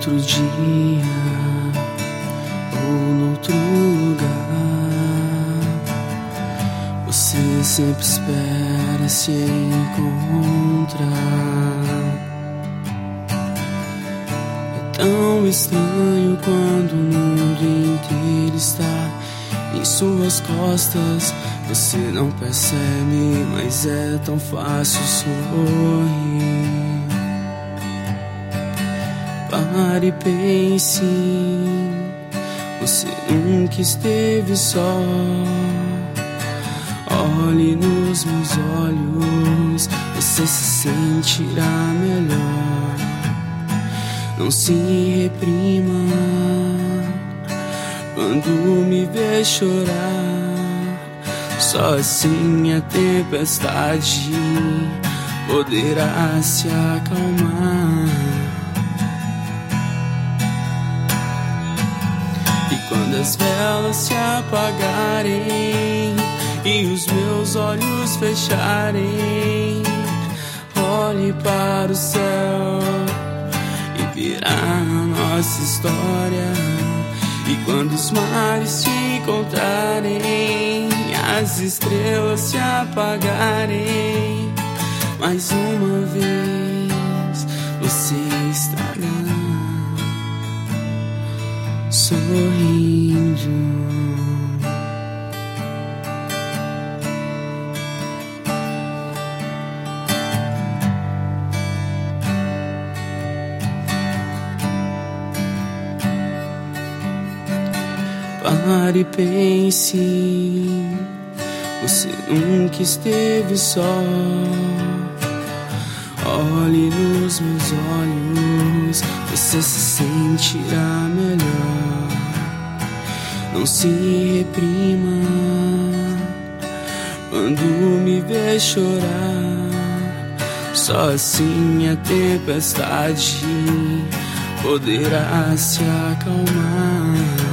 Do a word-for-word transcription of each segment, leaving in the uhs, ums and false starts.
outro dia ou noutro lugar, você sempre espera se encontrar. É tão estranho quando o mundo inteiro está em suas costas. Você não percebe, mas é tão fácil sorrir. Pare e pense, você nunca esteve só. Olhe nos meus olhos, você se sentirá melhor. Não se reprima quando me vê chorar. Só assim a tempestade poderá se acalmar. E quando as velas se apagarem e os meus olhos fecharem, olhe para o céu e virá a nossa história. E quando os mares se encontrarem, as estrelas se apagarem, mais uma vez você estará sorrindo. Pare e pense, você nunca esteve só. Olhe nos meus olhos, você se sentirá melhor. Não se reprima quando me vê chorar. Só assim a tempestade poderá se acalmar.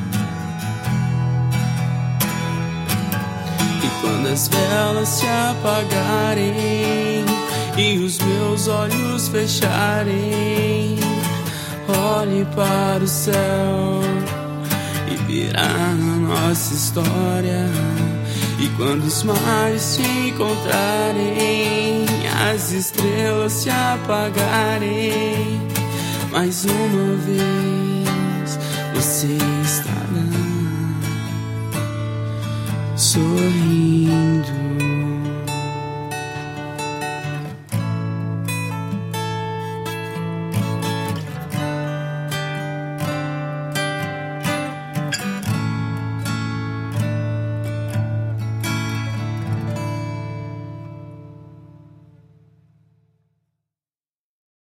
Quando as velas se apagarem e os meus olhos fecharem, olhe para o céu e virá a nossa história. E quando os mares se encontrarem, as estrelas se apagarem, mais uma vez você estará sorrindo.